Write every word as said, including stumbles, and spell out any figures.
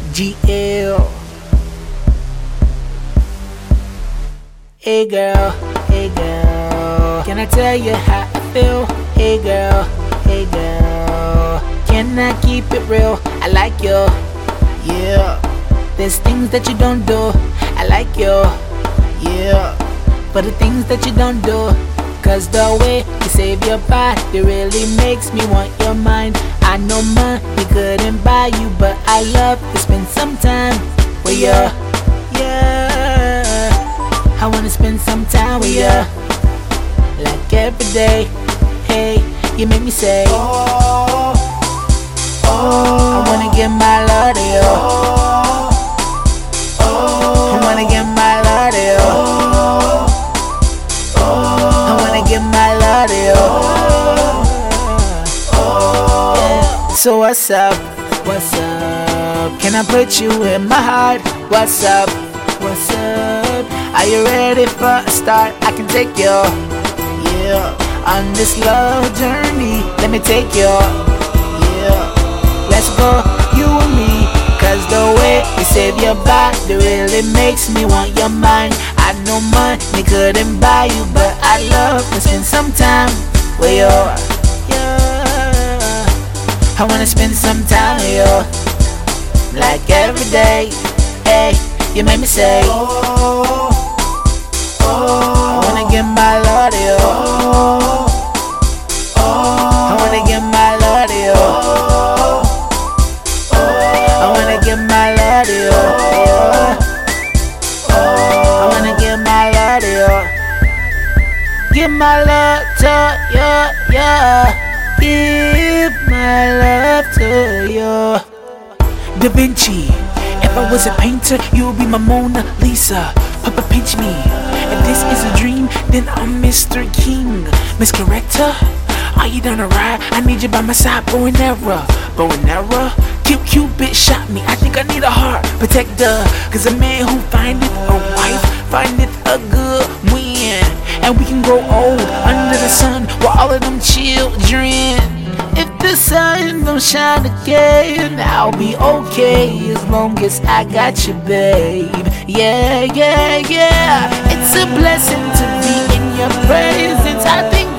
G L. Hey girl, hey girl, can I tell you how I feel? Hey girl, hey girl, can I keep it real? I like you, yeah. There's things that you don't do, I like you, yeah. For the things that you don't do, cause the way you save your body really makes me want your mind. I know money couldn't buy you, but I love to spend some time with you, yeah. I wanna spend some time with you, like every day. Hey, you make me say, oh, oh. I wanna give my love to you, oh, oh. I wanna give my love to you, oh, oh. I wanna give my love to you, oh, oh. Yeah. So what's up, what's up? Can I put you in my heart? What's up, what's up? Are you ready for a start? I can take you, yeah. On this love journey, let me take you, yeah. Let's go, you and me. Cause the way you save your body really makes me want your mind. I know money couldn't buy you, but I love to spend some time with you, yeah. I wanna spend some time with you, like every day. Hey, you make me say, oh, oh. I wanna give my love to you, oh, oh. I wanna give my love to you, oh, oh. I wanna give my love to you, oh, oh. I wanna give my love to you. Give my love to you, yeah. Give my love to you. Da Vinci. If I was a painter, you would be my Mona Lisa. Papa, pinch me. If this is a dream, then I'm Mister King. Miss Corrector, are you down to ride? I need you by my side, bow and arrow. Bow and arrow? Cute Cupid shot me. I think I need a heart protector. Cause a man who findeth a wife, findeth a good win. And we can grow old under the sun with all of them children. If the sun don't shine again, I'll be okay as long as I got you, babe. Yeah, yeah, yeah. It's a blessing to be in your presence. I think